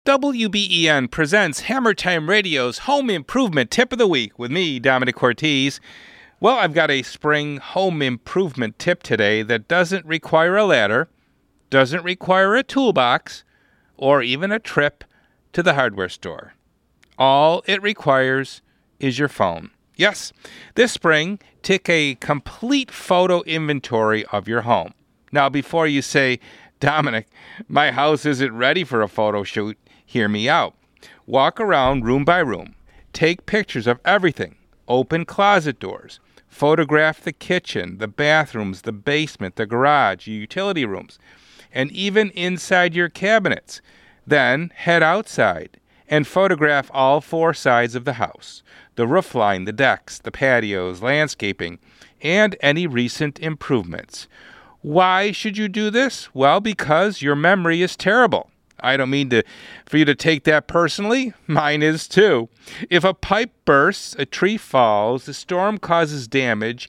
WBEN presents Hammer Time Radio's Home Improvement Tip of the Week with me, Dominic Ortiz. Well, I've got a spring home improvement tip today that doesn't require a ladder, doesn't require a toolbox, or even a trip to the hardware store. All it requires is your phone. Yes, this spring, take a complete photo inventory of your home. Now, before you say, Dominic, my house isn't ready for a photo shoot, hear me out. Walk around room by room. Take pictures of everything. Open closet doors. Photograph the kitchen, the bathrooms, the basement, the garage, your utility rooms, and even inside your cabinets. Then head outside and photograph all four sides of the house. The roof line, the decks, the patios, landscaping, and any recent improvements. Why should you do this? Well, because your memory is terrible. I don't mean for you to take that personally. Mine is too. If a pipe bursts, a tree falls, a storm causes damage,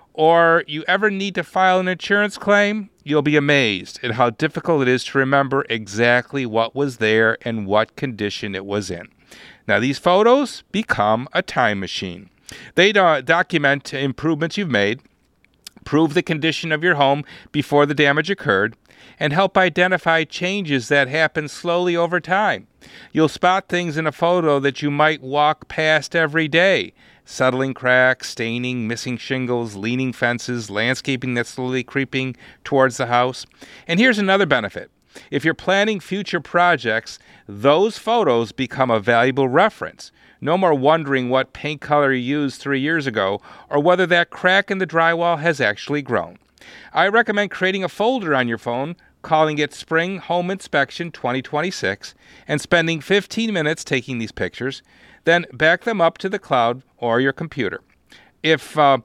or you ever need to file an insurance claim, you'll be amazed at how difficult it is to remember exactly what was there and what condition it was in. Now, these photos become a time machine. They document improvements you've made, prove the condition of your home before the damage occurred, and help identify changes that happen slowly over time. You'll spot things in a photo that you might walk past every day. Settling cracks, staining, missing shingles, leaning fences, landscaping that's slowly creeping towards the house. And here's another benefit. If you're planning future projects, those photos become a valuable reference. No more wondering what paint color you used 3 years ago or whether that crack in the drywall has actually grown. I recommend creating a folder on your phone, calling it Spring Home Inspection 2026, and spending 15 minutes taking these pictures. Then back them up to the cloud or your computer. It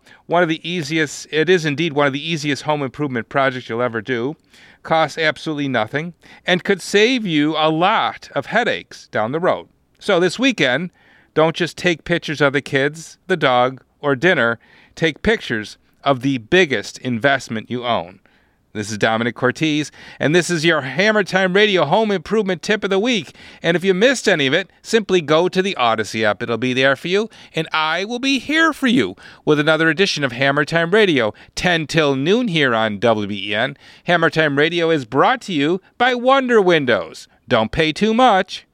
is indeed one of the easiest home improvement projects you'll ever do, costs absolutely nothing, and could save you a lot of headaches down the road. So this weekend, don't just take pictures of the kids, the dog, or dinner. Take pictures of the biggest investment you own. This is Dominic Ortiz, and this is your Hammer Time Radio Home Improvement Tip of the Week. And if you missed any of it, simply go to the Odyssey app. It'll be there for you, and I will be here for you with another edition of Hammer Time Radio, 10 till noon here on WBEN. Hammer Time Radio is brought to you by Wonder Windows. Don't pay too much.